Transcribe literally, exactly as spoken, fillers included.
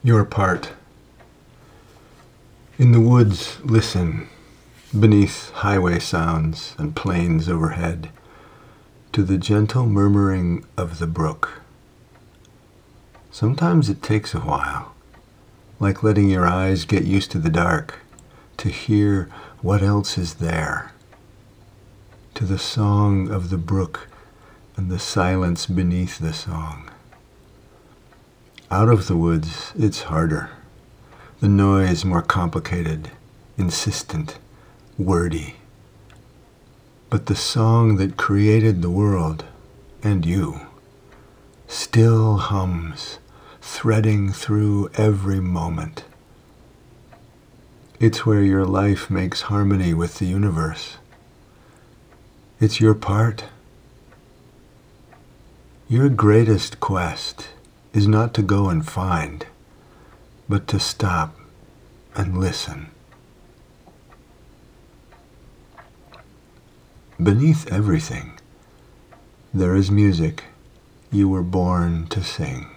Your part. In the woods, listen, beneath highway sounds and plains overhead, to the gentle murmuring of the brook. Sometimes it takes a while, like letting your eyes get used to the dark, to hear what else is there, to the song of the brook and the silence beneath the song. Out of the woods, it's harder. The noise more complicated, insistent, wordy. But the song that created the world, and you, still hums, threading through every moment. It's where your life makes harmony with the universe. It's your part. Your greatest quest is not to go and find, but to stop and listen. Beneath everything, there is music you were born to sing.